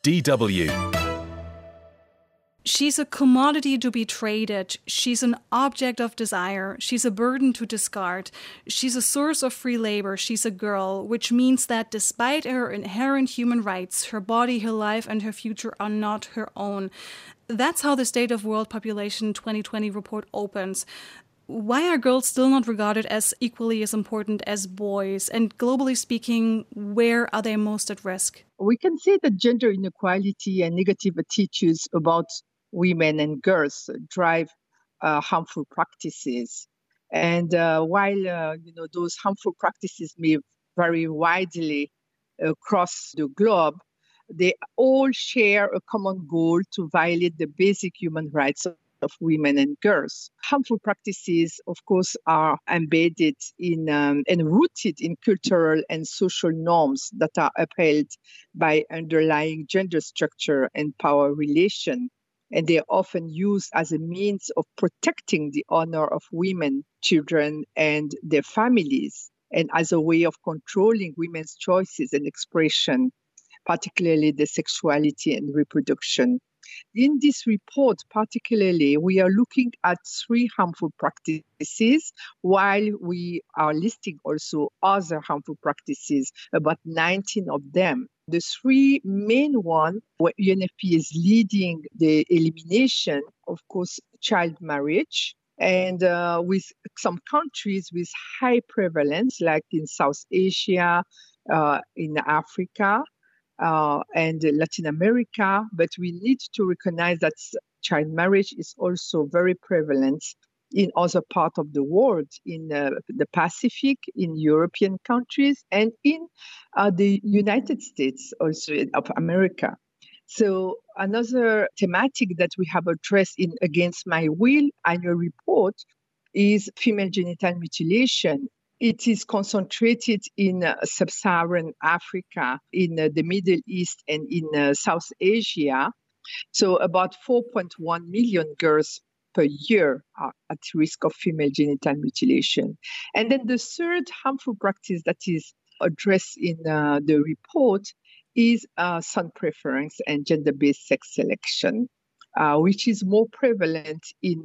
DW. She's a commodity to be traded. She's an object of desire. She's a burden to discard. She's a source of free labor. She's a girl, which means that despite her inherent human rights, her body, her life, and her future are not her own. That's how the State of World Population 2020 report opens. Why are girls still not regarded as equally as important as boys? And globally speaking, where are they most at risk? We can say that gender inequality and negative attitudes about women and girls drive harmful practices. And while those harmful practices may vary widely across the globe, they all share a common goal to violate the basic human rights of women and girls. Harmful practices, of course, are embedded in and rooted in cultural and social norms that are upheld by underlying gender structure and power relation. And they are often used as a means of protecting the honor of women, children, and their families, and as a way of controlling women's choices and expression, particularly their sexuality and reproduction. In this report, particularly, we are looking at 3 harmful practices, while we are listing also other harmful practices, about 19 of them. The 3 main ones, where UNFP is leading the elimination, of course, child marriage, and with some countries with high prevalence, like in South Asia, in Africa, and Latin America, but we need to recognize that child marriage is also very prevalent in other parts of the world, in the Pacific, in European countries, and in the United States also of America. So another thematic that we have addressed in Against My Will annual report is female genital mutilation. It is concentrated in sub-Saharan Africa, in the Middle East, and in South Asia. So about 4.1 million girls per year are at risk of female genital mutilation. And then the third harmful practice that is addressed in the report is son preference and gender-based sex selection, which is more prevalent in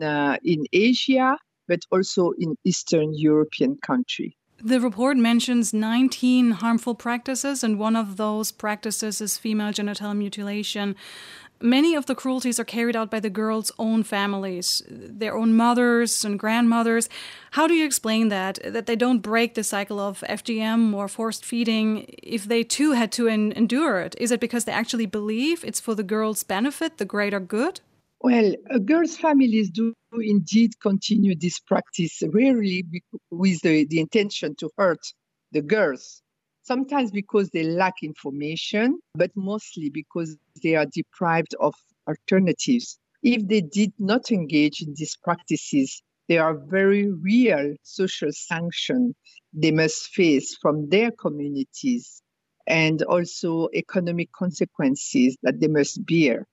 Asia, but also in Eastern European countries. The report mentions 19 harmful practices, and one of those practices is female genital mutilation. Many of the cruelties are carried out by the girls' own families, their own mothers and grandmothers. How do you explain that they don't break the cycle of FGM or forced feeding if they too had to endure it? Is it because they actually believe it's for the girls' benefit, the greater good? Well, girls' families do indeed continue this practice, rarely with the intention to hurt the girls. Sometimes because they lack information, but mostly because they are deprived of alternatives. If they did not engage in these practices, there are very real social sanctions they must face from their communities, and also economic consequences that they must bear.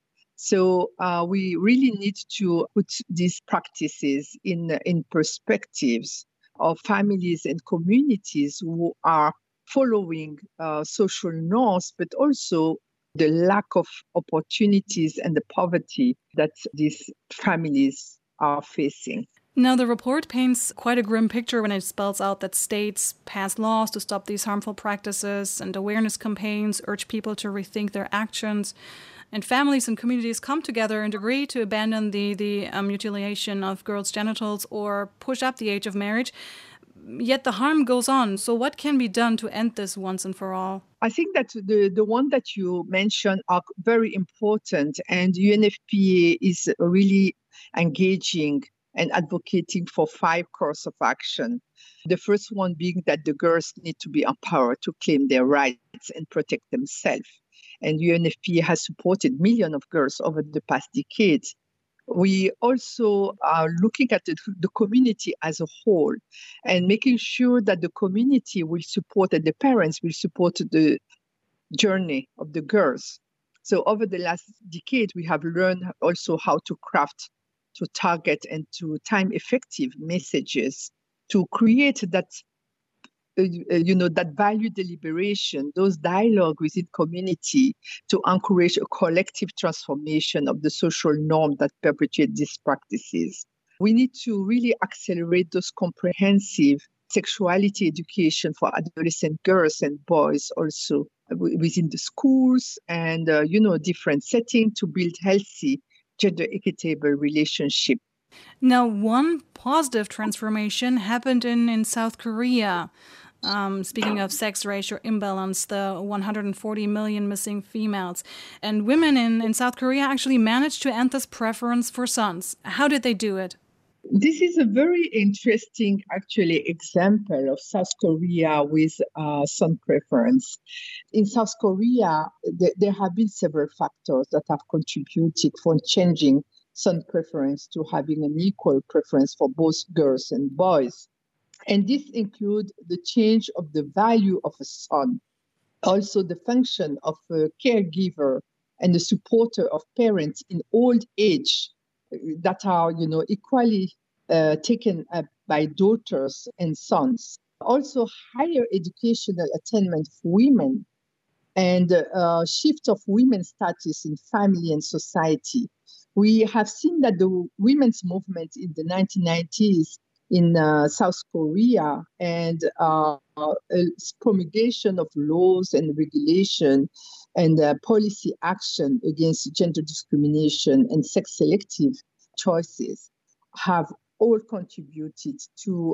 So we really need to put these practices in perspectives of families and communities who are following social norms, but also the lack of opportunities and the poverty that these families are facing. Now, the report paints quite a grim picture when it spells out that states pass laws to stop these harmful practices, and awareness campaigns urge people to rethink their actions. And families and communities come together and agree to abandon the mutilation of girls' genitals or push up the age of marriage. Yet the harm goes on. So what can be done to end this once and for all? I think that the one that you mentioned are very important, and UNFPA is really engaging and advocating for 5 courses of action. The first one being that the girls need to be empowered to claim their rights and protect themselves. And UNFPA has supported millions of girls over the past decades. We also are looking at the community as a whole and making sure that the community will support and the parents will support the journey of the girls. So over the last decade, we have learned also how to craft, to target, and to time-effective messages to create that that value deliberation, those dialogue within community to encourage a collective transformation of the social norm that perpetuate these practices. We need to really accelerate those comprehensive sexuality education for adolescent girls and boys also within the schools and, different settings to build healthy, gender equitable relationship. Now, one positive transformation happened in South Korea. Speaking of sex ratio imbalance, the 140 million missing females. And women in South Korea actually managed to end this preference for sons. How did they do it? This is a very interesting, actually, example of South Korea with son preference. In South Korea, there have been several factors that have contributed for changing son preference to having an equal preference for both girls and boys. And this includes the change of the value of a son, also the function of a caregiver and the supporter of parents in old age that are, equally taken up by daughters and sons. Also, higher educational attainment for women and shift of women's status in family and society. We have seen that the women's movement in the 1990s in South Korea and promulgation of laws and regulation and policy action against gender discrimination and sex selective choices have all contributed to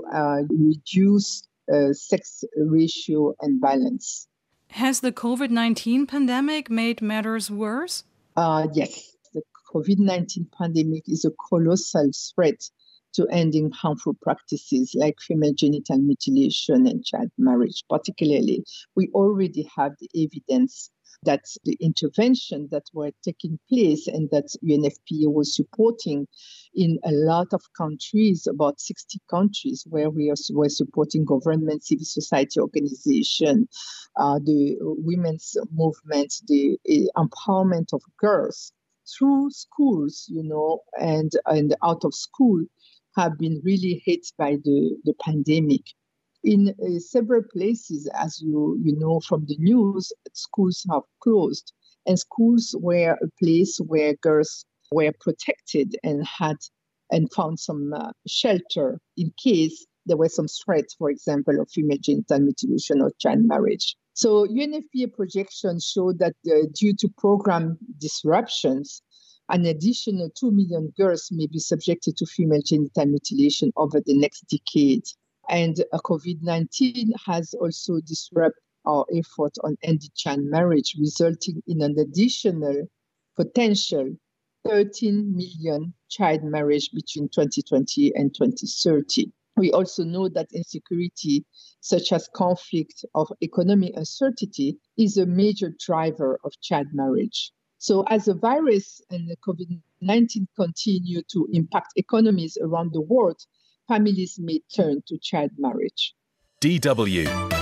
reduce sex ratio and balance. Has the COVID-19 pandemic made matters worse? Yes, the COVID-19 pandemic is a colossal threat to ending harmful practices like female genital mutilation and child marriage. Particularly, we already have the evidence that the intervention that were taking place and that UNFPA was supporting in a lot of countries, about 60 countries, where we were supporting government, civil society organization, the women's movement, the empowerment of girls through schools, and out of school, have been really hit by the pandemic. In several places, as you know from the news, schools have closed, and schools were a place where girls were protected and found some shelter in case there were some threats, for example, of female genital mutilation or child marriage. So UNFPA projections show that due to program disruptions, an additional 2 million girls may be subjected to female genital mutilation over the next decade. And COVID-19 has also disrupted our effort on ending child marriage, resulting in an additional potential 13 million child marriage between 2020 and 2030. We also know that insecurity, such as conflict or economic uncertainty, is a major driver of child marriage. So as the virus and the COVID-19 continue to impact economies around the world, families may turn to child marriage. DW